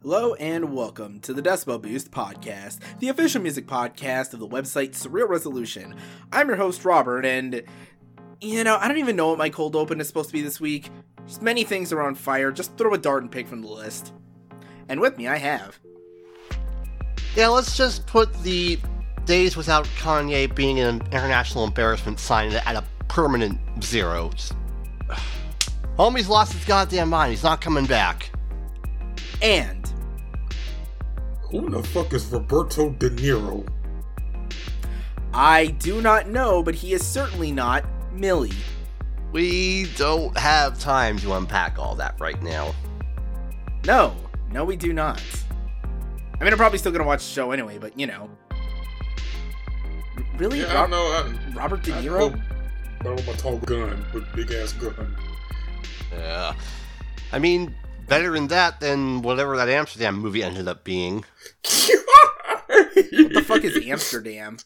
Hello and welcome to the Decibel Boost podcast, the official music podcast of the website Surreal Resolution. I'm your host, Robert, and, I don't even know what my cold open is supposed to be this week. Just many things are on fire, just throw a dart and pick from the list. And with me, I have... Yeah, let's just put the days without Kanye being an international embarrassment sign at a permanent zero. Homie's lost his goddamn mind, he's not coming back. And... Who the fuck is Roberto De Niro? I do not know, but he is certainly not Millie. We don't have time to unpack all that right now. No, we do not. I mean, I'm probably still gonna watch the show anyway, but Really? Yeah, I know. Robert De Niro? I know my tall gun, with big ass gun. Yeah. I mean, better than that than whatever that Amsterdam movie ended up being. What the fuck is Amsterdam?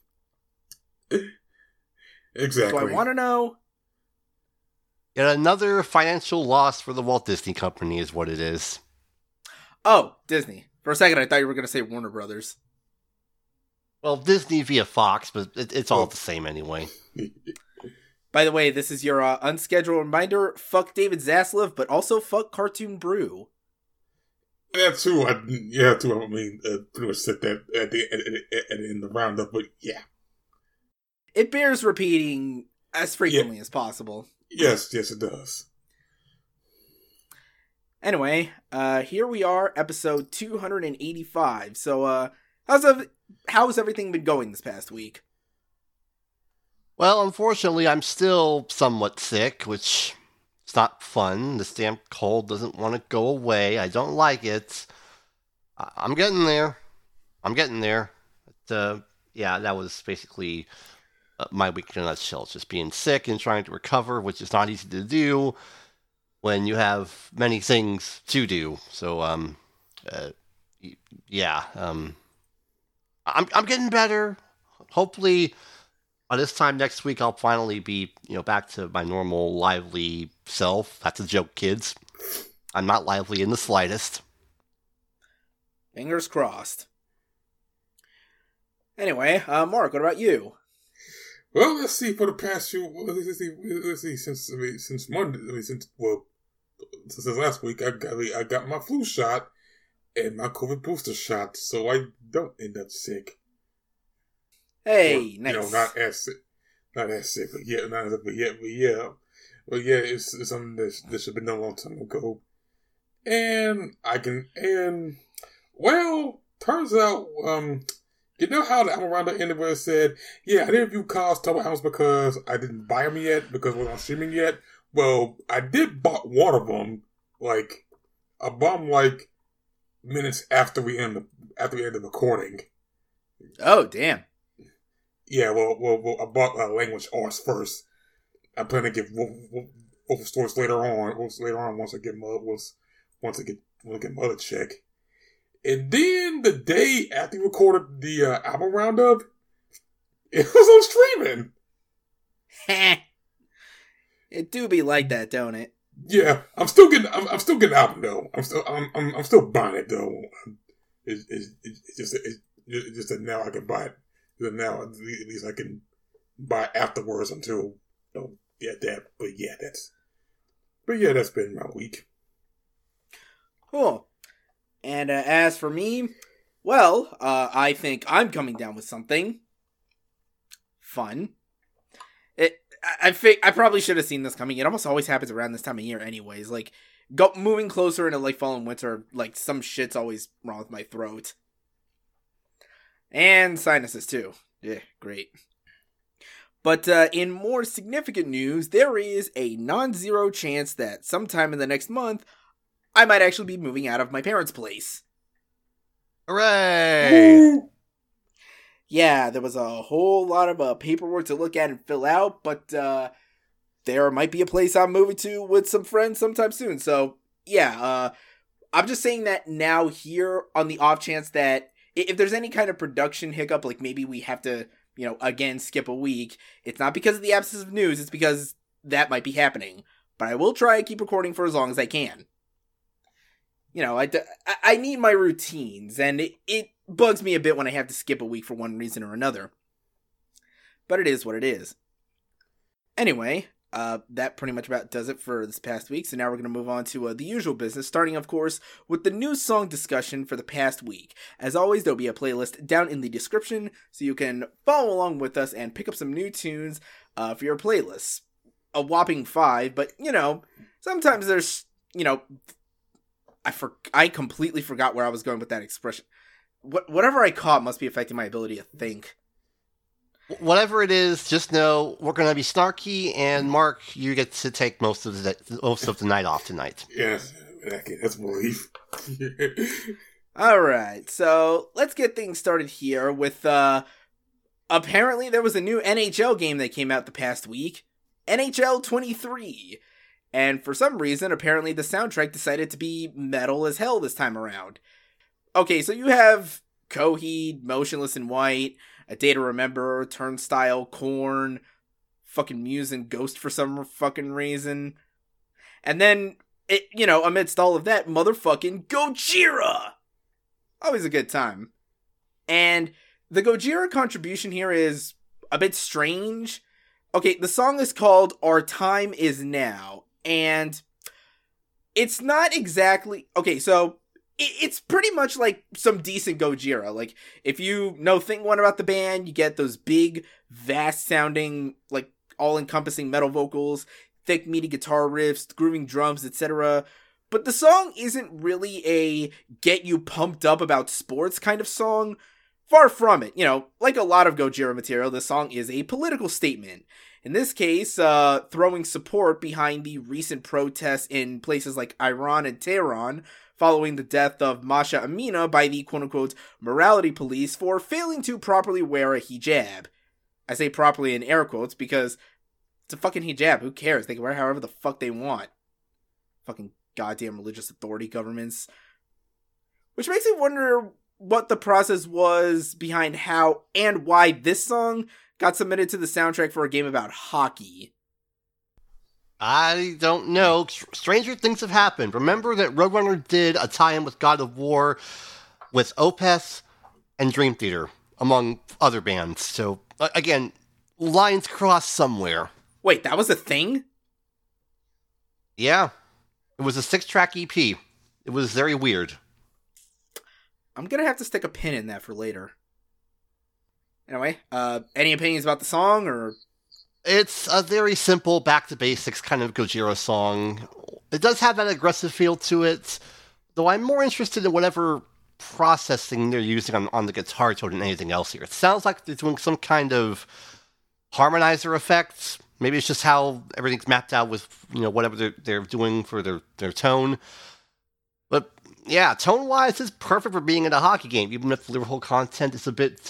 Exactly. Do I want to know? Yet another financial loss for the Walt Disney Company is what it is. Oh, Disney. For a second, I thought you were going to say Warner Brothers. Well, Disney via Fox, but it's all the same anyway. By the way, this is your unscheduled reminder. Fuck David Zaslav, but also fuck Cartoon Brew. That too. I mean, pretty much said that at the end of the roundup, but yeah. It bears repeating as frequently as possible. Yes, it does. Anyway, here we are, episode 285. So, how's everything been going this past week? Well, unfortunately, I'm still somewhat sick, which is not fun. This damn cold doesn't want to go away. I don't like it. I'm getting there. But, yeah, that was basically my week in a nutshell. It's just being sick and trying to recover, which is not easy to do when you have many things to do. So, I'm getting better. Hopefully, by this time next week, I'll finally be, back to my normal lively self. That's a joke, kids. I'm not lively in the slightest. Fingers crossed. Anyway, Mark, what about you? Well, let's see. For the past few, since last week, I got my flu shot and my COVID booster shot, so I don't end up sick. Hey, nice. Not as sick, but yeah. It's something that should have been done a long time ago, turns out, you know how the Amaranda ended where it said, yeah, I didn't review Kyle's Tower House because I didn't buy them yet, because it wasn't streaming yet. Well, I did bought one of them, I bought them, minutes after we end the recording. Oh, damn. Yeah, well, I bought Language Arts first. I plan to get Wolf Stories later on. Once I get my other check. And then the day after we recorded the album roundup, it was on streaming. It do be like that, don't it? Yeah, I'm still getting album though. I'm still buying it though. It's just that now I can buy it. Now at least I can buy it afterwards until that. But that's been my week. Cool. And as for me, well, I think I'm coming down with something fun. I probably should have seen this coming. It almost always happens around this time of year anyways. Moving closer into, fall and winter, some shit's always wrong with my throat. And sinuses, too. Yeah, great. But in more significant news, there is a non-zero chance that sometime in the next month, I might actually be moving out of my parents' place. Hooray! Woo! Yeah, there was a whole lot of paperwork to look at and fill out, but there might be a place I'm moving to with some friends sometime soon. So, yeah, I'm just saying that now here on the off chance that if there's any kind of production hiccup, maybe we have to, again, skip a week, it's not because of the absence of news, it's because that might be happening. But I will try and keep recording for as long as I can. I need my routines, and it bugs me a bit when I have to skip a week for one reason or another. But it is what it is. Anyway, that pretty much about does it for this past week. So now we're going to move on to the usual business, starting, of course, with the new song discussion for the past week. As always, there'll be a playlist down in the description, so you can follow along with us and pick up some new tunes for your playlists. A whopping 5, but, sometimes there's, I completely forgot where I was going with that expression. Whatever I caught must be affecting my ability to think. Whatever it is, just know we're going to be snarky, and Mark, you get to take most of the night off tonight. Yes, that's relief. Alright, so let's get things started here with, apparently there was a new NHL game that came out the past week, NHL 23. And for some reason, apparently the soundtrack decided to be metal as hell this time around. Okay, so you have Coheed, Motionless in White, A Day to Remember, Turnstile, Korn, fucking Muse and Ghost for some fucking reason. And then, amidst all of that, motherfucking Gojira! Always a good time. And the Gojira contribution here is a bit strange. Okay, the song is called Our Time Is Now, and it's not exactly... Okay, so it's pretty much like some decent Gojira. Like, if you know Thing 1 about the band, you get those big, vast-sounding, like, all-encompassing metal vocals, thick, meaty guitar riffs, grooving drums, etc. But the song isn't really a get-you-pumped-up about sports kind of song. Far from it. Like a lot of Gojira material, this song is a political statement. In this case, throwing support behind the recent protests in places like Iran and Tehran, following the death of Masha Amina by the quote-unquote morality police for failing to properly wear a hijab. I say properly in air quotes because it's a fucking hijab. Who cares? They can wear however the fuck they want. Fucking goddamn religious authority governments. Which makes me wonder what the process was behind how and why this song got submitted to the soundtrack for a game about hockey. I don't know. Stranger things have happened. Remember that Roadrunner did a tie-in with God of War with Opeth and Dream Theater, among other bands. So, again, lines crossed somewhere. Wait, that was a thing? Yeah. It was a 6-track EP. It was very weird. I'm gonna have to stick a pin in that for later. Anyway, any opinions about the song, or...? It's a very simple, back-to-basics kind of Gojira song. It does have that aggressive feel to it, though I'm more interested in whatever processing they're using on the guitar tone than anything else here. It sounds like they're doing some kind of harmonizer effect. Maybe it's just how everything's mapped out with, whatever they're doing for their tone. But, yeah, tone-wise, it's perfect for being in a hockey game, even if the lyrical content is a bit...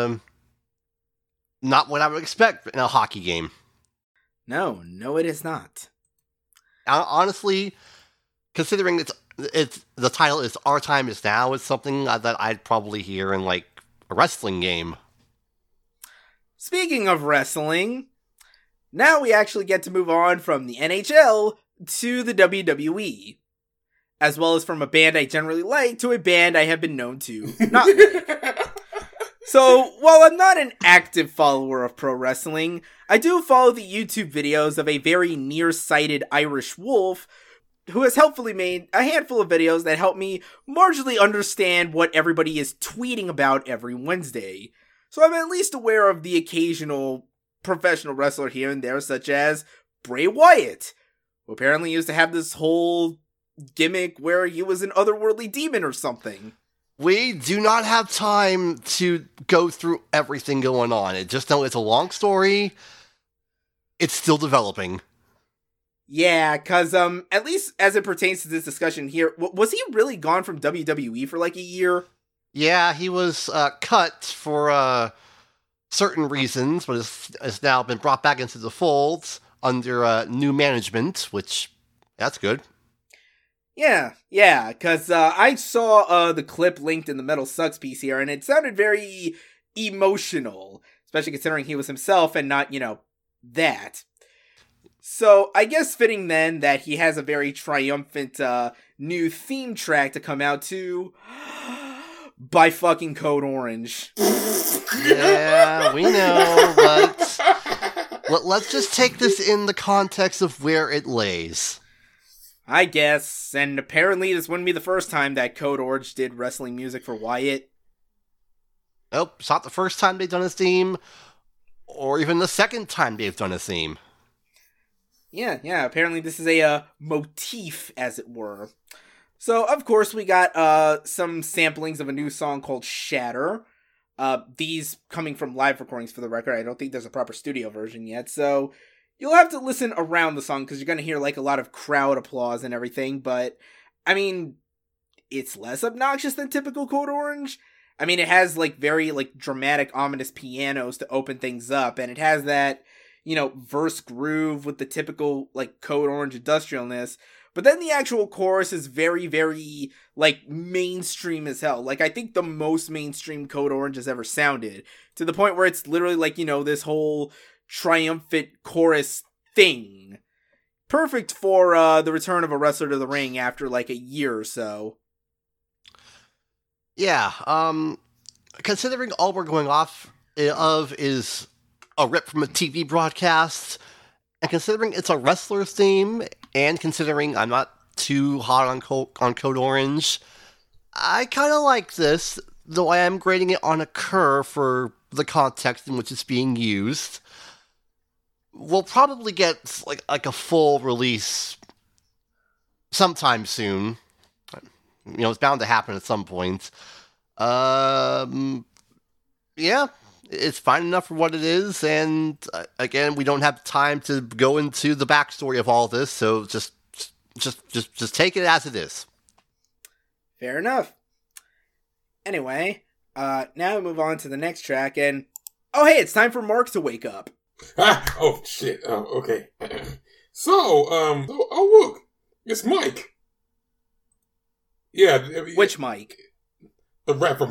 not what I would expect in a hockey game. No, it is not. Honestly, considering it's the title is Our Time Is Now, it's something that I'd probably hear in, like, a wrestling game. Speaking of wrestling, now we actually get to move on from the NHL to the WWE. As well as from a band I generally like to a band I have been known to not like. So, while I'm not an active follower of pro wrestling, I do follow the YouTube videos of a very nearsighted Irish wolf who has helpfully made a handful of videos that help me marginally understand what everybody is tweeting about every Wednesday. So I'm at least aware of the occasional professional wrestler here and there, such as Bray Wyatt, who apparently used to have this whole gimmick where he was an otherworldly demon or something. We do not have time to go through everything going on. Just know it's a long story. It's still developing. Yeah, because at least as it pertains to this discussion here, was he really gone from WWE for like a year? Yeah, he was cut for certain reasons, but has now been brought back into the fold under new management, which, that's good. Yeah, because I saw the clip linked in the Metal Sucks piece here, and it sounded very emotional, especially considering he was himself and not, that. So, I guess fitting then that he has a very triumphant new theme track to come out to by fucking Code Orange. Yeah, we know, but let's just take this in the context of where it lays. I guess, and apparently this wouldn't be the first time that Code Orange did wrestling music for Wyatt. Nope, it's not the first time they've done a theme, or even the second time they've done a theme. Yeah, apparently this is a motif, as it were. So, of course, we got some samplings of a new song called Shatter. These coming from live recordings for the record. I don't think there's a proper studio version yet, so you'll have to listen around the song because you're going to hear like a lot of crowd applause and everything, but I mean, it's less obnoxious than typical Code Orange. I mean, it has like very like dramatic, ominous pianos to open things up, and it has that, you know, verse groove with the typical like Code Orange industrialness. But then the actual chorus is very, very, like, mainstream as hell. Like, I think the most mainstream Code Orange has ever sounded. To the point where it's literally like, you know, this whole triumphant chorus thing. Perfect for the return of a wrestler to the ring after, like, a year or so. Yeah, considering all we're going off of is a rip from a TV broadcast, and considering it's a wrestler theme, and considering I'm not too hot on Code Orange, I kind of like this, though I am grading it on a curve for the context in which it's being used. We'll probably get like a full release sometime soon. You know, it's bound to happen at some point. Yeah, it's fine enough for what it is, and again, we don't have time to go into the backstory of all this, so just take it as it is. Fair enough. Anyway, now we move on to the next track, and oh hey, it's time for Mark to wake up. Oh shit. Oh, okay. So, look, it's Mike. Yeah. Which Mike? The rapper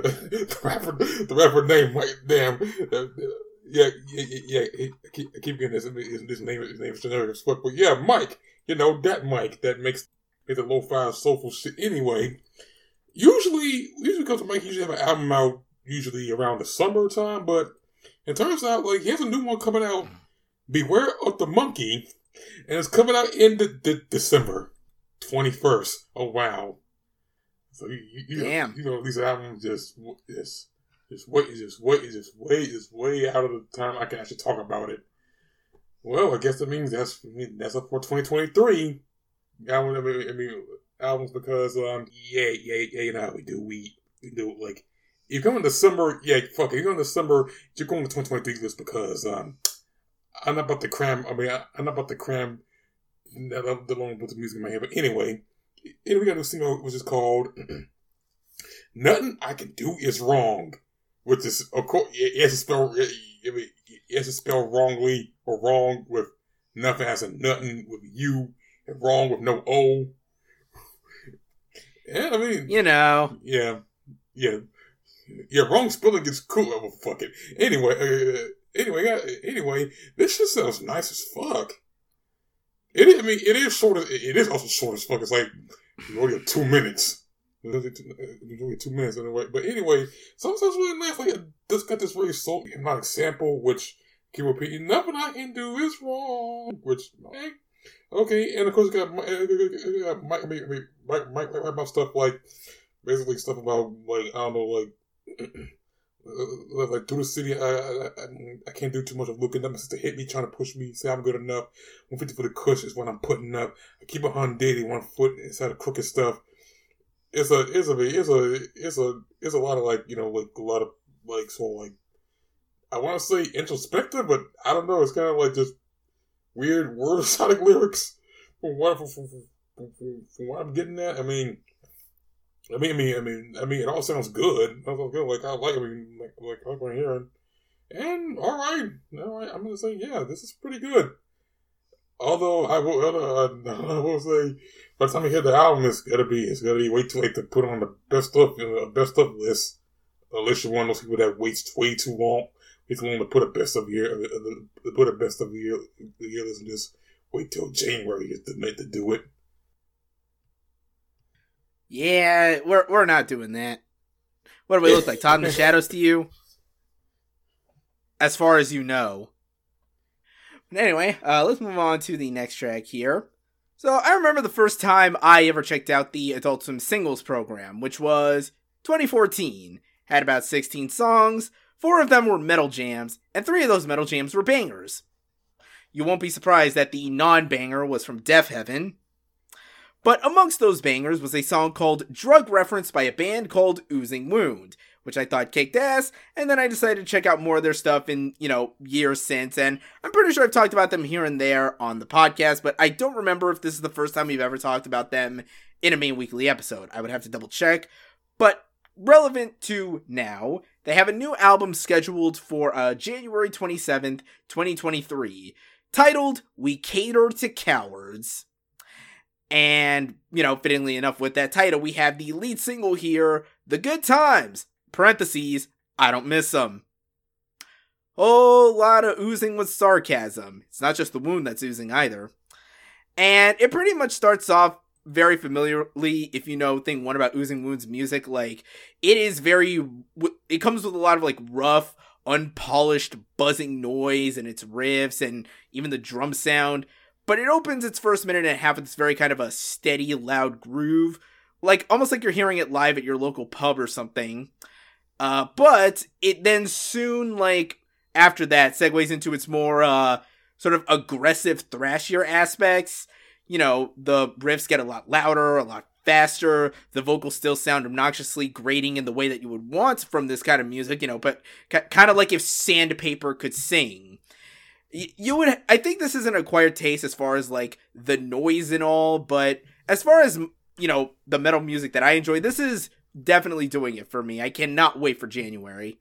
name Mike. Damn. Yeah. I keep getting his name is generic as fuck, but yeah, Mike. You know, that Mike that makes the lo-fi soulful shit. Anyway, usually comes to Mike. Usually have an album out usually around the summertime, but it turns out like he has a new one coming out. Beware of the Monkey, and it's coming out in the December 21st. Oh wow. So damn. You know these albums just way out of the time I can actually talk about it. Well, I guess that means that's up for 2023. Albums because you know how we do like if you go in December, if you go in December, you're going to 2023 list because I'm not about to cram. I'm not about to cram the long with the music in my head. But anyway, we got a single which is called "Nothing I Can Do Is Wrong," which is of course it's spelled wrongly or wrong with nothing as a nothing with U and wrong with no O. Yeah, I mean, you know, yeah, wrong spelling gets cool. Oh, fuck it. Anyway, this shit sounds nice as fuck. It is short. It is also short as fuck. It's like you only have 2 minutes. You only 2 minutes anyway. But anyway, sometimes really nice. Like this got this really soul hypnotic sample, which keep repeating. Nothing I can do is wrong. Which okay, and of course it got Mike about stuff like basically stuff about like I don't know like through the city. I can't do too much of looking up. My sister hit me, trying to push me, say I'm good enough. 150 for the cush is what I'm putting up. I keep 100 daily, 1 foot inside of crooked stuff. It's a lot of like you know like a lot of like so like I want to say introspective, but I don't know. It's kind of like just weird word sonic lyrics from what I'm getting at. I mean, it all sounds good. Like I like. Like what I'm hearing. And all right. I'm gonna say yeah, this is pretty good. Although I will say, by the time you hear the album, it's gotta be way too late to put on the best stuff list. Unless you're one of those people that waits way too long he's willing to put a best of year, put a best of year list and just wait till January to do it. Yeah, we're not doing that. What do we look like? Todd in the Shadows to you? As far as you know. But anyway, let's move on to the next track here. So I remember the first time I ever checked out the Adult Swim singles program, which was 2014. Had about 16 songs, 4 of them were metal jams, and 3 of those metal jams were bangers. You won't be surprised that the non-banger was from Deaf Heaven. But amongst those bangers was a song called Drug Reference by a band called Oozing Wound, which I thought kicked ass, and then I decided to check out more of their stuff in, years since, and I'm pretty sure I've talked about them here and there on the podcast, but I don't remember if this is the first time we've ever talked about them in a main weekly episode. I would have to double check, but relevant to now, they have a new album scheduled for January 27th, 2023, titled We Cater to Cowards. And, fittingly enough with that title, we have the lead single here, The Good Times, parentheses, I don't miss them. Whole lot of oozing with sarcasm. It's not just the wound that's oozing either. And it pretty much starts off very familiarly, if you know thing one about Oozing Wound's music. Like, it comes with a lot of, rough, unpolished, buzzing noise and its riffs and even the drum sound. But it opens its first minute and a half with this very kind of a steady, loud groove. Almost like you're hearing it live at your local pub or something. But it then soon, after that, segues into its more, sort of aggressive, thrashier aspects. The riffs get a lot louder, a lot faster. The vocals still sound obnoxiously grating in the way that you would want from this kind of music, but kind of like if Sandpaper could sing. I think this is an acquired taste as far as, the noise and all, but as far as, the metal music that I enjoy, this is definitely doing it for me. I cannot wait for January.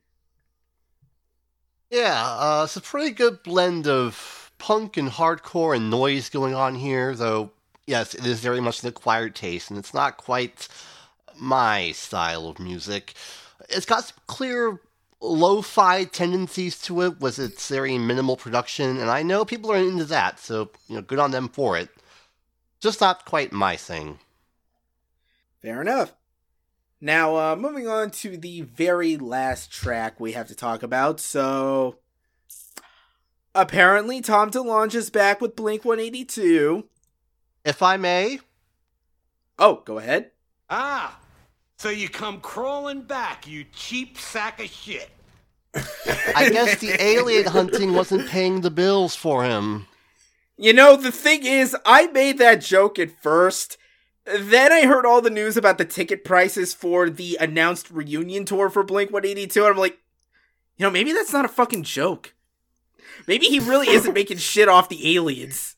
Yeah, it's a pretty good blend of punk and hardcore and noise going on here, though, yes, it is very much an acquired taste, and it's not quite my style of music. It's got some clear lo-fi tendencies to it with its very minimal production, and I know people are into that, so, good on them for it. Just not quite my thing. Fair enough. Now, moving on to the very last track we have to talk about, so apparently Tom DeLonge is back with Blink-182. If I may? Oh, go ahead. Ah, so you come crawling back, you cheap sack of shit. I guess the alien hunting wasn't paying the bills for him. The thing is, I made that joke at first. Then I heard all the news about the ticket prices for the announced reunion tour for Blink-182, and I'm like, maybe that's not a fucking joke. Maybe he really isn't making shit off the aliens.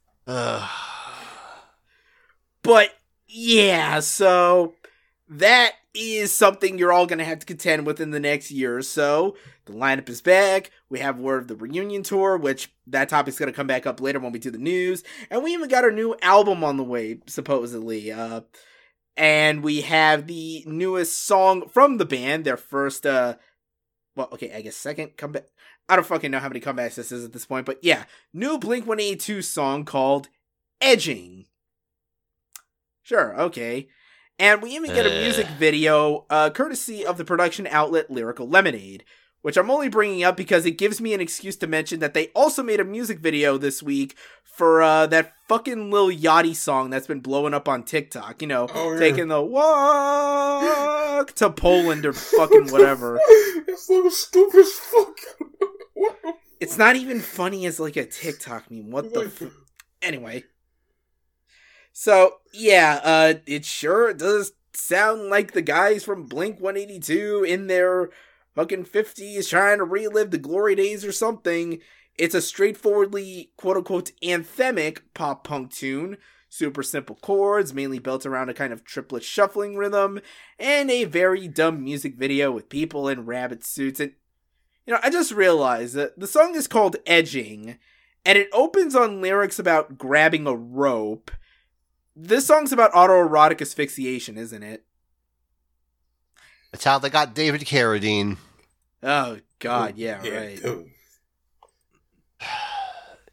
But, yeah, so that is something you're all going to have to contend with in the next year or so. The lineup is back. We have word of the reunion tour, which that topic's going to come back up later when we do the news. And we even got our new album on the way, supposedly. And we have the newest song from the band, their first, second comeback. I don't fucking know how many comebacks this is at this point, but yeah, new Blink-182 song called Edging. Sure, okay. And we even get a music video, courtesy of the production outlet Lyrical Lemonade, which I'm only bringing up because it gives me an excuse to mention that they also made a music video this week for that fucking Lil Yachty song that's been blowing up on TikTok. Taking the walk to Poland or fucking whatever. It's so stupid as fuck. It's not even funny as a TikTok meme. What the Anyway. So, yeah, it sure does sound like the guys from Blink-182 in their fucking 50s trying to relive the glory days or something. It's a straightforwardly, quote-unquote, anthemic pop-punk tune. Super simple chords, mainly built around a kind of triplet shuffling rhythm, and a very dumb music video with people in rabbit suits. And, I just realized that the song is called Edging, and it opens on lyrics about grabbing a rope. This song's about autoerotic asphyxiation, isn't it? That's how they got David Carradine. Oh, God, yeah, right. Dude.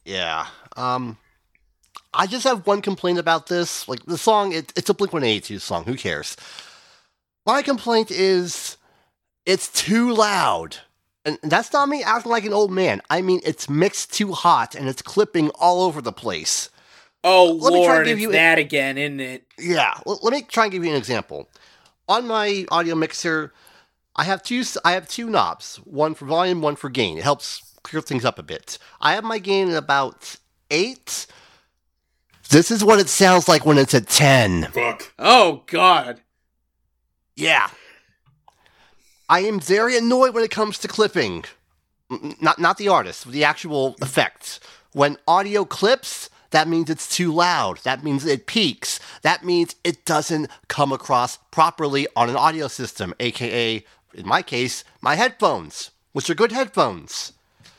Yeah. I just have one complaint about this. Like, the song, it's a Blink-182 song. Who cares? My complaint is it's too loud. And that's not me acting like an old man. I mean, it's mixed too hot, and it's clipping all over the place. Oh, Lord, it's that again, isn't it? Yeah. Let me try and give you an example. On my audio mixer, I have two knobs. One for volume, one for gain. It helps clear things up a bit. I have my gain at about 8. This is what it sounds like when it's at 10. Fuck. Oh, God. Yeah. I am very annoyed when it comes to clipping. Not the artist, the actual effect. When audio clips, that means it's too loud. That means it peaks. That means it doesn't come across properly on an audio system, aka, in my case, my headphones, which are good headphones.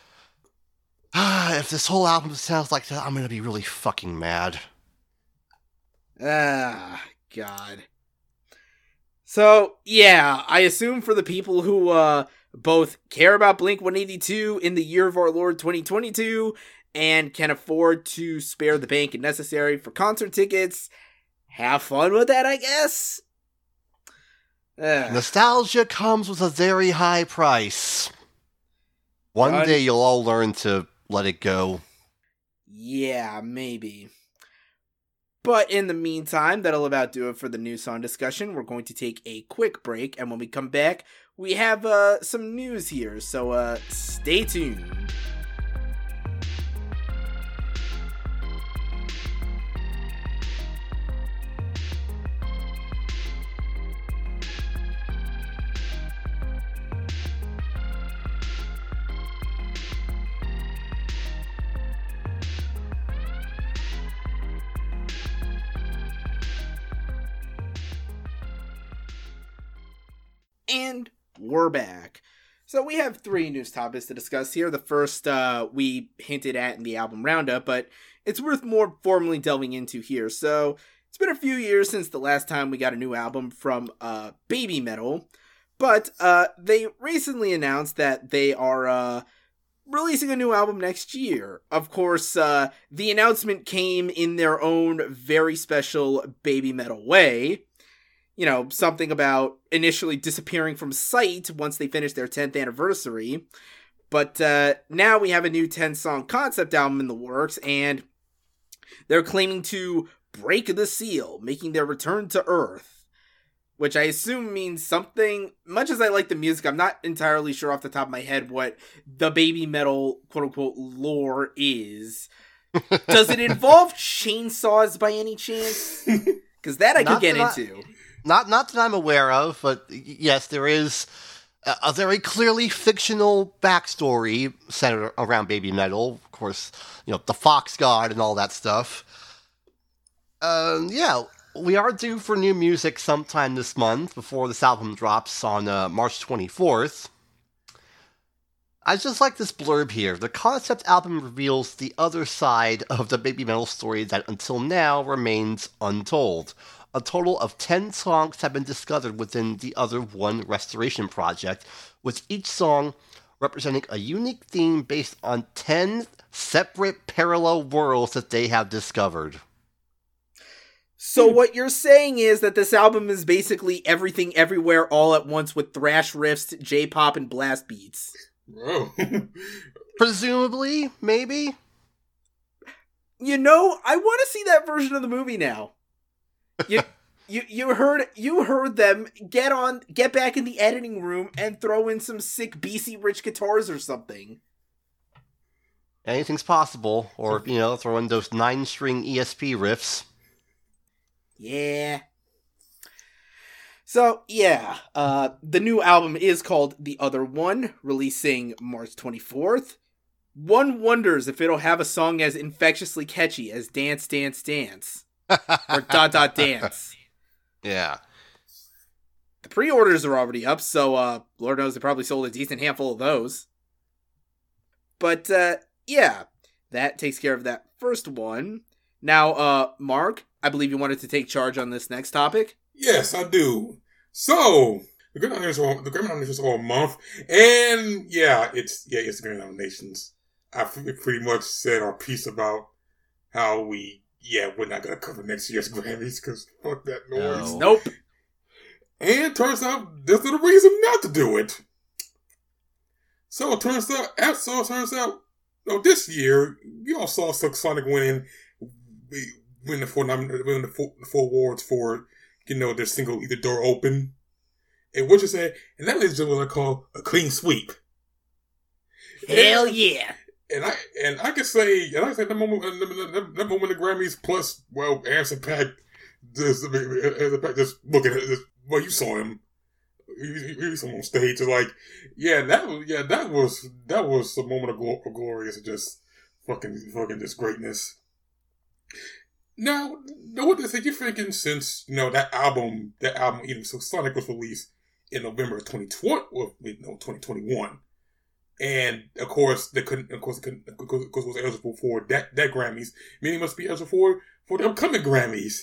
If this whole album sounds like that, I'm gonna be really fucking mad. Ah, God. So, yeah, I assume for the people who both care about Blink-182 in the year of our Lord 2022 and can afford to spare the bank if necessary for concert tickets, have fun with that, I guess? Nostalgia comes with a very high price. One day you'll all learn to let it go. Yeah, maybe. But in the meantime, that'll about do it for the new song discussion. We're going to take a quick break, and when we come back, we have some news here, so stay tuned. And we're back. So we have 3 news topics to discuss here. The first we hinted at in the album roundup, but it's worth more formally delving into here. So it's been a few years since the last time we got a new album from Baby Metal, but they recently announced that they are releasing a new album next year. Of course, the announcement came in their own very special Baby Metal way. You know, something about initially disappearing from sight once they finished their 10th anniversary. But now we have a new 10-song concept album in the works, and they're claiming to break the seal, making their return to Earth. Which I assume means something. Much as I like the music, I'm not entirely sure off the top of my head what the Baby Metal quote-unquote lore is. Does it involve chainsaws by any chance? Because that I could get into. Not that I'm aware of, but yes, there is a very clearly fictional backstory centered around Baby Metal. Of course, you know, the Fox God and all that stuff. Yeah, we are due for new music sometime this month before this album drops on March 24th. I just like this blurb here. The concept album reveals the other side of the Baby Metal story that until now remains untold. A total of 10 songs have been discovered within the Other One Restoration project, with each song representing a unique theme based on 10 separate parallel worlds that they have discovered. So what you're saying is that this album is basically everything everywhere all at once with thrash riffs, J-pop, and blast beats. Whoa. Presumably, maybe? You know, I want to see that version of the movie now. You heard them get back in the editing room and throw in some sick BC Rich guitars or something. Anything's possible, or throw in those 9-string ESP riffs. Yeah. So yeah, the new album is called The Other One, releasing March 24th. One wonders if it'll have a song as infectiously catchy as Dance Dance Dance. Or Dance. Yeah. The pre-orders are already up, so Lord knows they probably sold a decent handful of those. But yeah, that takes care of that first one. Now, Mark, I believe you wanted to take charge on this next topic. Yes, I do. So the Grammy nominations are all month, and it's the Grammy nominations. pretty much said our piece about how we're not gonna cover next year's Grammys because fuck that noise. No. Nope. And turns out there's no reason not to do it. So it turns out, this year we all saw Silk Sonic win the four awards for their single "Either Door Open," and what you say, and that is what I call a clean sweep. Hell yeah! And I can say that moment the Grammys plus Anderson .Paak just looking at this. Well, you saw him. You saw him on stage. Like, that was a moment of glorious, just fucking just greatness. Now what they say? You're thinking since that album, so Sonic was released in November of 2021. And of course, it was eligible for that Grammys. Meaning, it must be eligible for the upcoming Grammys.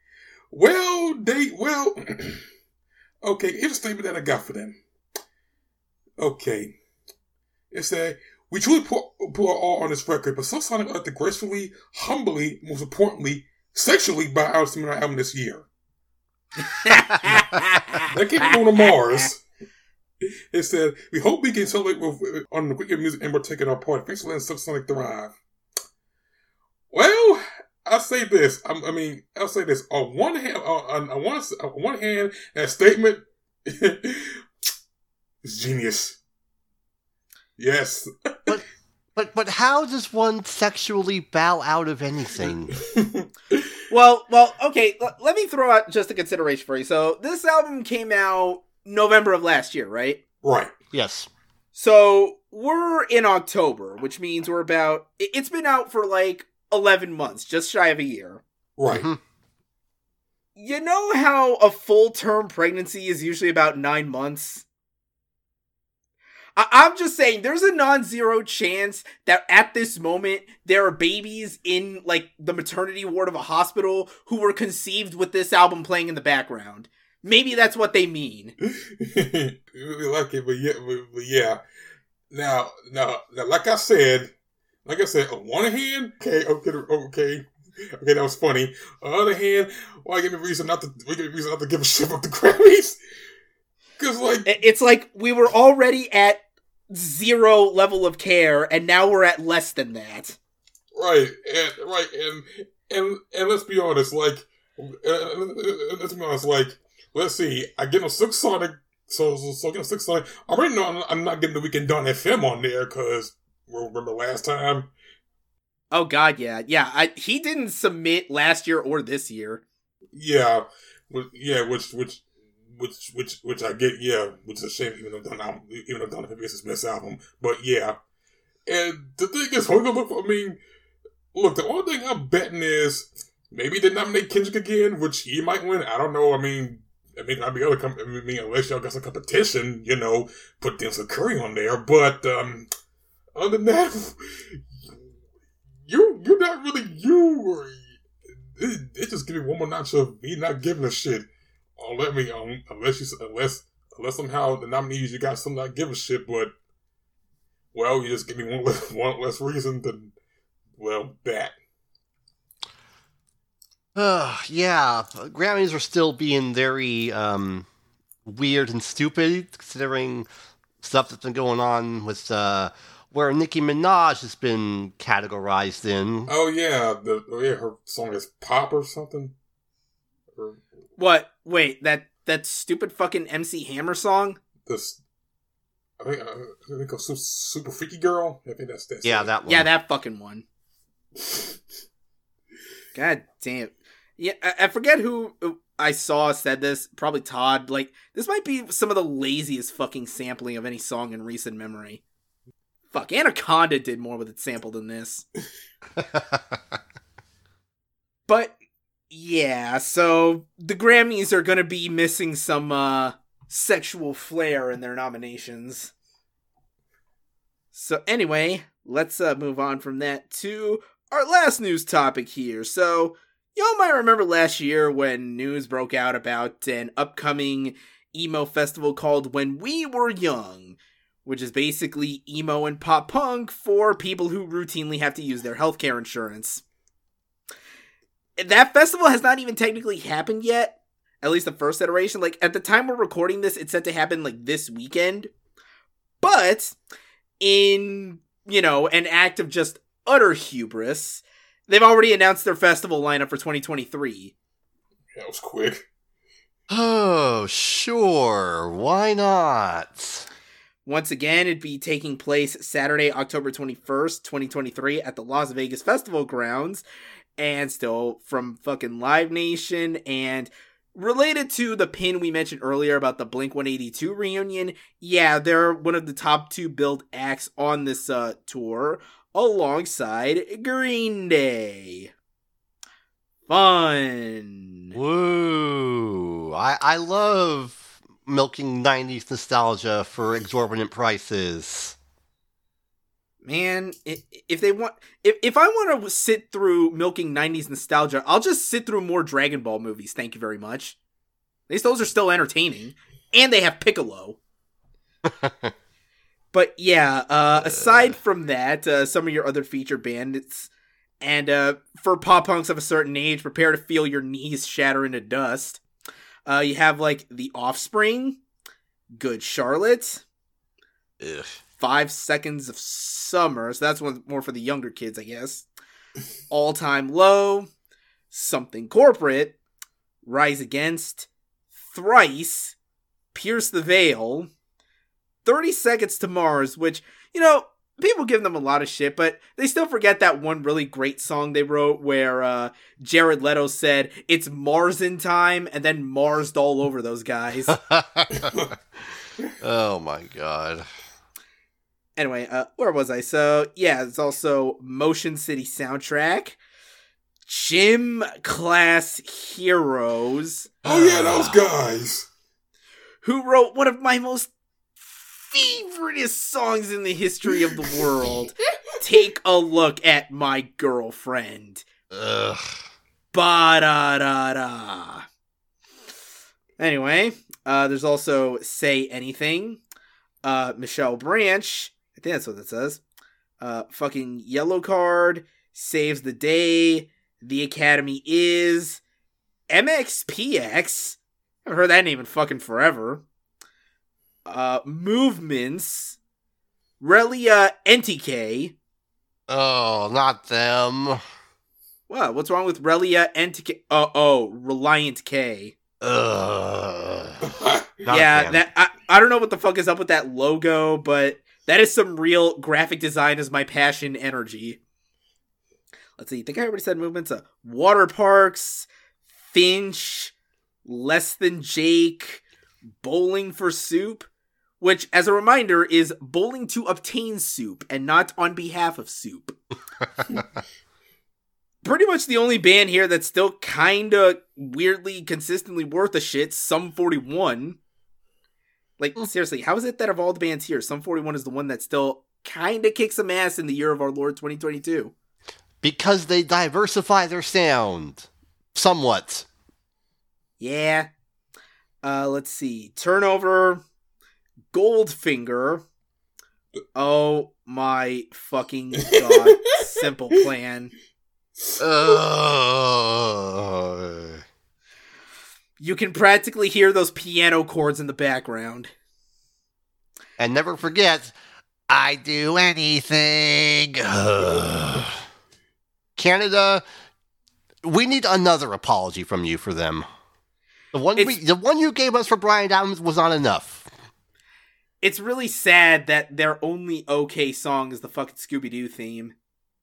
Okay. Here's a statement that I got for them. Okay, it said, "We truly put our all on this record, but Silk Sonic would like to gracefully, humbly, most importantly, sexually buy our seminar album this year." That came from on Mars. It said, "We hope we can celebrate on the Wicked Music and we're taking our part. Thanks for letting Silk Sonic thrive." Well, I'll say this. I'll say this. On one hand, that statement is genius. Yes. But how does one sexually bow out of anything? Well, okay, let me throw out just a consideration for you. So, this album came out November of last year, right? Right. Yes. So, we're in October, which means it's been out for like 11 months, just shy of a year. Right. Mm-hmm. You know how a full-term pregnancy is usually about 9 months? I'm just saying, there's a non-zero chance that at this moment, there are babies in, like, the maternity ward of a hospital who were conceived with this album playing in the background. Maybe that's what they mean. Really like it, but yeah. Now, like I said, on one hand, okay, that was funny. On the other hand, why give me reason not to give a shit about the Grammys? Because it's like we were already at 0 level of care, and now we're at less than that. Right, and let's be honest, let's see, I get on Silk Sonic, so get on Silk Sonic. I already know I'm not getting the Weekend Dawn FM on there, because remember last time? Oh God, yeah. He didn't submit last year or this year. Yeah, which I get, which is a shame, even though Don FM is his best album. But yeah, and the thing is, look, the only thing I'm betting is maybe they nominate Kendrick again, which he might win. I don't know. I'd be unless y'all got some competition, put Denzel Curry on there. But other than that, you're not really you. It just give me one more notch of me not giving a shit. Unless somehow the nominees you got some not give a shit, but you just give me one less reason than that. Yeah, Grammys are still being very weird and stupid, considering stuff that's been going on with where Nicki Minaj has been categorized in. Oh yeah, her song is pop or something. What? Wait, that stupid fucking MC Hammer song? I think Super Freaky Girl. I think that's yeah, that one. Yeah, that fucking one. God damn. Yeah, I forget who I saw said this. Probably Todd. Like, this might be some of the laziest fucking sampling of any song in recent memory. Fuck, Anaconda did more with its sample than this. But, yeah, so the Grammys are gonna be missing some sexual flair in their nominations. So anyway, let's move on from that to our last news topic here. So, y'all might remember last year when news broke out about an upcoming emo festival called When We Were Young, which is basically emo and pop punk for people who routinely have to use their healthcare insurance. That festival has not even technically happened yet, at least the first iteration. Like, at the time we're recording this, it's set to happen, like, this weekend. But, in, an act of just utter hubris, they've already announced their festival lineup for 2023. That was quick. Oh, sure. Why not? Once again, it'd be taking place Saturday, October 21st, 2023 at the Las Vegas Festival Grounds. And still from fucking Live Nation. And related to the pin we mentioned earlier about the Blink-182 reunion, yeah, they're one of the top 2 billed acts on this tour, alongside Green Day. Fun. Woo. I love milking 90s nostalgia for exorbitant prices. Man, if I want to sit through milking 90s nostalgia, I'll just sit through more Dragon Ball movies, thank you very much. At least those are still entertaining. And they have Piccolo. But yeah, aside from that, some of your other featured bandits, and for pop punks of a certain age, prepare to feel your knees shatter into dust. You have, like, The Offspring, Good Charlotte, Ugh. 5 Seconds of Summer, so that's one more for the younger kids, I guess. All Time Low, Something Corporate, Rise Against, Thrice, Pierce the Veil, 30 Seconds to Mars, which, people give them a lot of shit, but they still forget that one really great song they wrote where Jared Leto said, "It's Mars in time," and then Marsed all over those guys. Oh my god. Anyway, where was I? So, yeah, it's also Motion City Soundtrack, Gym Class Heroes. Oh yeah, those guys. Who wrote one of my most favoriteest songs in the history of the world. Take a Look at My Girlfriend. Ugh. Ba-da-da-da. Anyway, there's also Say Anything, Michelle Branch, I think that's what it says, fucking Yellow Card, Saves the Day, The Academy Is, MXPX, I haven't heard that name in fucking forever, Movements, Relia NTK. Oh, not them. What? What's wrong with Relia NTK? Oh, Reliant K. Ugh. Yeah, that I don't know what the fuck is up with that logo, but that is some real graphic design is my passion energy. Let's see, I think I already said Movements. Water Parks, Finch, Less Than Jake, Bowling for Soup, which, as a reminder, is bowling to obtain soup and not on behalf of soup. Pretty much the only band here that's still kinda weirdly consistently worth a shit, Sum 41. Like, seriously, how is it that of all the bands here, Sum 41 is the one that still kinda kicks some ass in the year of our Lord 2022? Because they diversify their sound. Somewhat. Yeah. Let's see. Turnover, Goldfinger. Oh my fucking god. Simple Plan. You can practically hear those piano chords in the background. And never forget, I do anything. Canada, we need another apology from you for them. The one you gave us for Bryan Adams was not enough. It's really sad that their only okay song is the fucking Scooby-Doo theme.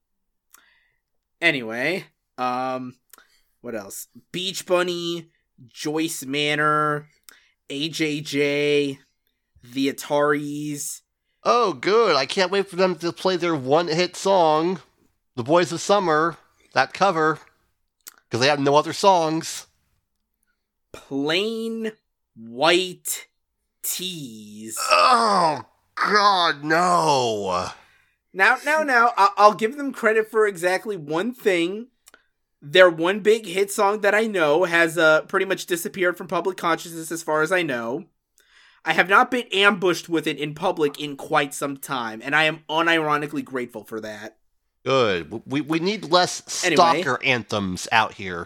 Anyway, what else? Beach Bunny, Joyce Manor, AJJ, The Ataris. Oh, good. I can't wait for them to play their one-hit song, The Boys of Summer, that cover, because they have no other songs. Plain White Tees. Oh, God, no. Now, I'll give them credit for exactly one thing. Their one big hit song that I know has pretty much disappeared from public consciousness as far as I know. I have not been ambushed with it in public in quite some time, and I am unironically grateful for that. Good. We need less Anyway. stalker anthems out here.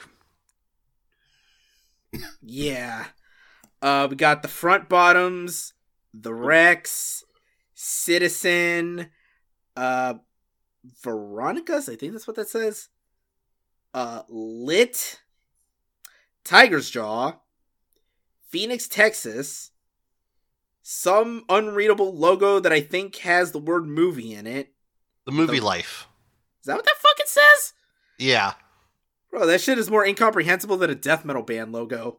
Yeah. We got the Front Bottoms, the Rex, Citizen, Veronica's, I think that's what that says. Lit, Tiger's Jaw, Phoenix, Texas, some unreadable logo that I think has the word movie in it. The movie life. Is that what that fucking says? Yeah. Bro, that shit is more incomprehensible than a death metal band logo.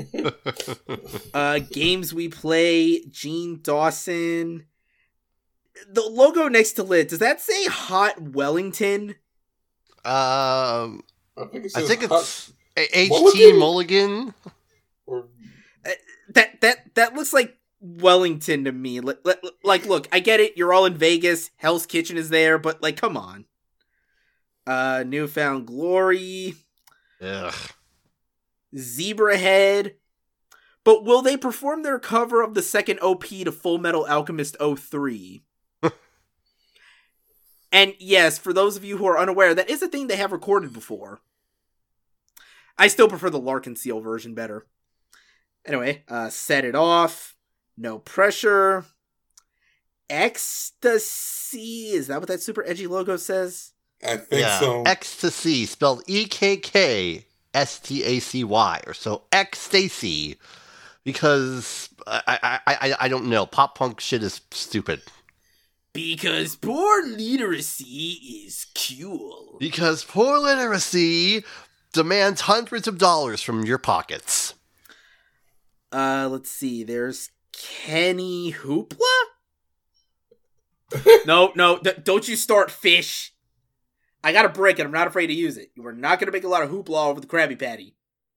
Games we play, Gene Dawson. The logo next to Lit, does that say Hot Wellington? I think it's HT Mulligan? Mulligan. Or, That looks like Wellington to me. Like, look, I get it. You're all in Vegas. Hell's Kitchen is there, but like, come on. Newfound Glory. Ugh. Zebrahead. But will they perform their cover of the second OP to Full Metal Alchemist 03? And yes, for those of you who are unaware, that is a thing they have recorded before. I still prefer the Larkin Seal version better. Anyway, Set It Off. No Pressure. Ecstasy. Is that what that super edgy logo says? I think so. Ecstasy, spelled EKKSTACY, or so Ecstasy, because I don't know. Pop punk shit is stupid. Because poor literacy is cool. Because poor literacy demands hundreds of dollars from your pockets. Let's see. There's Kenny Hoopla? No, don't you start, fish. I got a brick and I'm not afraid to use it. You are not going to make a lot of hoopla over the Krabby Patty.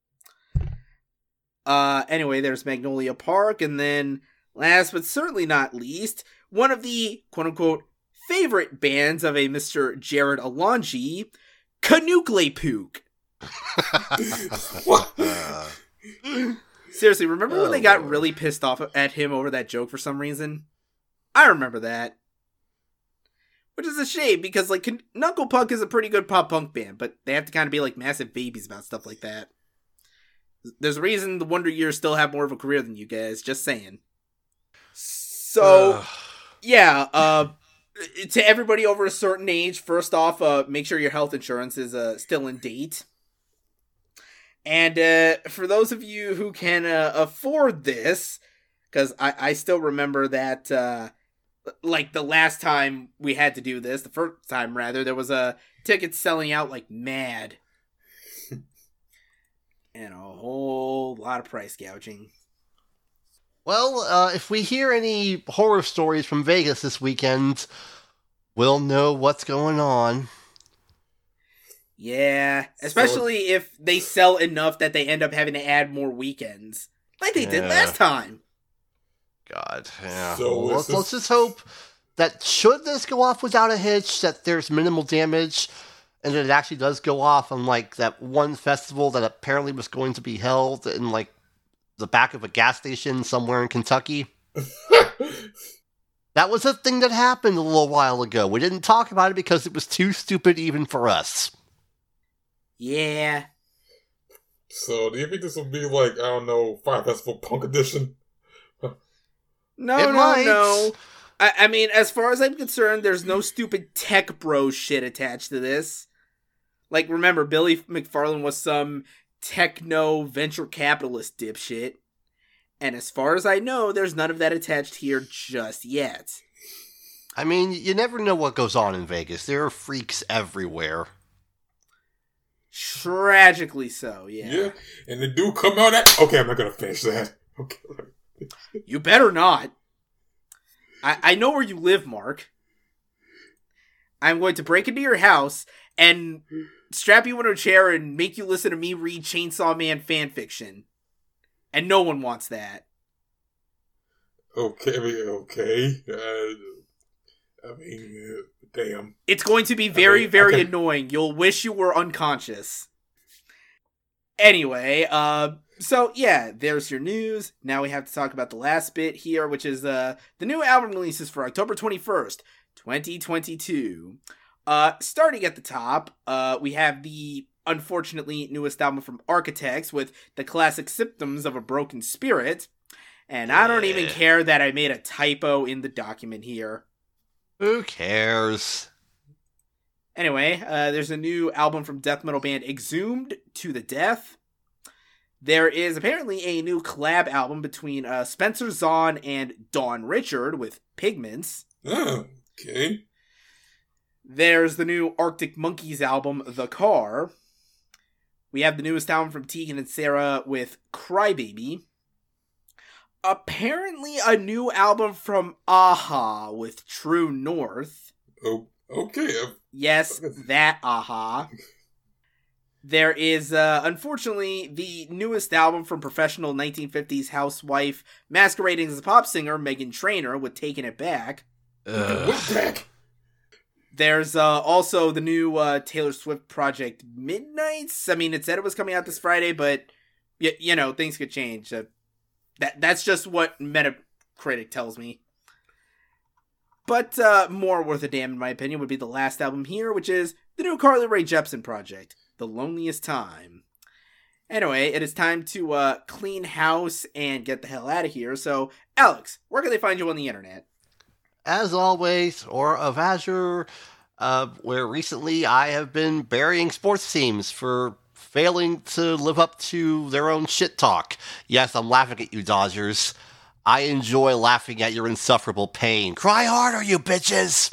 Anyway, there's Magnolia Park, and then, last but certainly not least, one of the quote-unquote favorite bands of a Mr. Jared Alonji, Canucle Pook. Seriously, remember when they got really pissed off at him over that joke for some reason? I remember that. Which is a shame, because, like, Knuckle Puck is a pretty good pop-punk band, but they have to kind of be, like, massive babies about stuff like that. There's a reason the Wonder Years still have more of a career than you guys, just saying. So, yeah, to everybody over a certain age, first off, make sure your health insurance is still in date. And for those of you who can afford this, because I still remember that, like, the last time we had to do this, the first time, rather, there was tickets selling out like mad. And a whole lot of price gouging. Well, if we hear any horror stories from Vegas this weekend, we'll know what's going on. Yeah, especially if they sell enough that they end up having to add more weekends. Like they did last time. God, yeah. So well, let's just hope that should this go off without a hitch, that there's minimal damage, and that it actually does go off on, like, that one festival that apparently was going to be held in, like, the back of a gas station somewhere in Kentucky. That was a thing that happened a little while ago. We didn't talk about it because it was too stupid even for us. Yeah. So, do you think this will be like, I don't know, Fire Festival Punk Edition? No. I mean, as far as I'm concerned, there's no stupid tech bro shit attached to this. Like, remember, Billy McFarland was some techno venture capitalist dipshit. And as far as I know, there's none of that attached here just yet. I mean, you never know what goes on in Vegas. There are freaks everywhere. Tragically so, yeah. Yeah, and they do come out at... Okay, I'm not going to finish that. Okay. You better not. I know where you live, Mark. I'm going to break into your house and strap you in a chair and make you listen to me read Chainsaw Man fanfiction. And no one wants that. Okay. Damn. It's going to be very, very annoying. You'll wish you were unconscious. Anyway, So, yeah, there's your news. Now we have to talk about the last bit here, which is the new album releases for October 21st, 2022. Starting at the top, we have the unfortunately newest album from Architects with the classic Symptoms of a Broken Spirit. And I don't even care that I made a typo in the document here. Who cares? Anyway, there's a new album from death metal band Exhumed to the Death. There is apparently a new collab album between Spencer Zahn and Dawn Richard with Pigments. Oh, okay. There's the new Arctic Monkeys album, The Car. We have the newest album from Tegan and Sara with Crybaby. Apparently a new album from Aha with True North. Oh, okay. Yes, that Aha. There is, unfortunately, the newest album from professional 1950s housewife masquerading as a pop singer, Meghan Trainor, with Taking It Back. What's back? There's also the new Taylor Swift project, Midnights. I mean, it said it was coming out this Friday, but, you know, things could change. That's just what Metacritic tells me. But more worth a damn, in my opinion, would be the last album here, which is the new Carly Rae Jepsen project, The Loneliest Time. Anyway, it is time to clean house and get the hell out of here. So, Alex, where can they find you on the internet? As always, Aura of Azure, where recently I have been burying sports teams for failing to live up to their own shit talk. Yes, I'm laughing at you, Dodgers. I enjoy laughing at your insufferable pain. Cry harder, you bitches!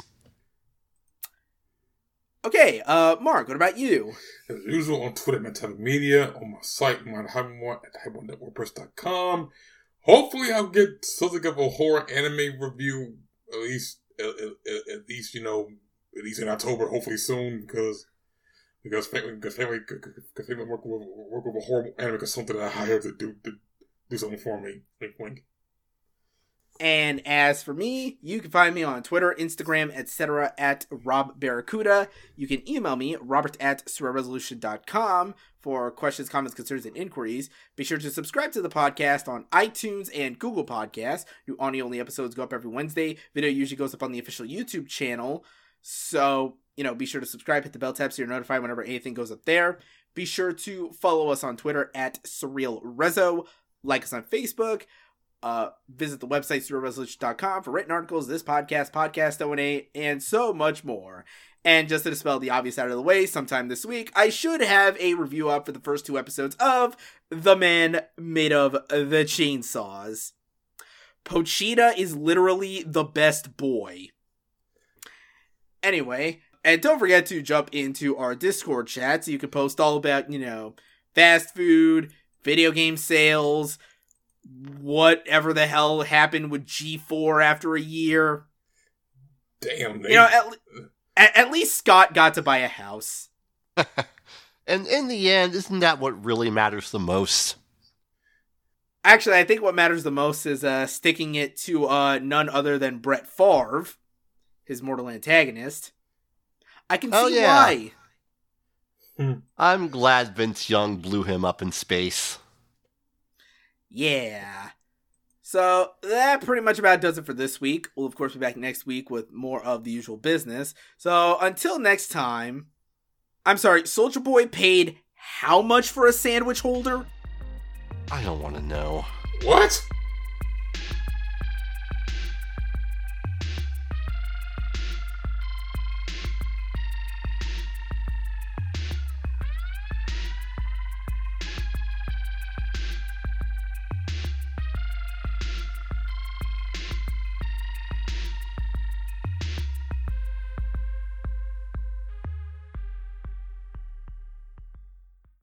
Okay, Mark, what about you? As usual, on Twitter, Metabout Media, on my site, MindHyperMore at HyperMore.wordpress.com. Hopefully I'll get something of a horror anime review, at least, you know, at least in October, hopefully soon, because family work with a horror anime consultant that I hired to do something for me. Wink, wink. And as for me, you can find me on Twitter, Instagram, etc. at Rob Barracuda. You can email me, robert@surrealresolution.com for questions, comments, concerns, and inquiries. Be sure to subscribe to the podcast on iTunes and Google Podcasts. New audio-only episodes go up every Wednesday. Video usually goes up on the official YouTube channel. So, you know, be sure to subscribe, hit the bell tab so you're notified whenever anything goes up there. Be sure to follow us on Twitter at SurrealRezo. Like us on Facebook. Visit the website, surrealresolution.com for written articles, this podcast O&A, and so much more. And just to dispel the obvious out of the way, sometime this week, I should have a review up for the first 2 episodes of The Man Made of the Chainsaws. Pochita is literally the best boy. Anyway, and don't forget to jump into our Discord chat so you can post all about, you know, fast food, video game sales, whatever the hell happened with G4 after a year. Damn, you know, at least Scott got to buy a house. And in the end, isn't that what really matters the most? Actually, I think what matters the most is sticking it to none other than Brett Favre, his mortal antagonist. I can see why. I'm glad Vince Young blew him up in space. Yeah. So that pretty much about does it for this week. We'll, of course, be back next week with more of the usual business. So until next time, I'm sorry, Soulja Boy paid how much for a sandwich holder? I don't want to know. What?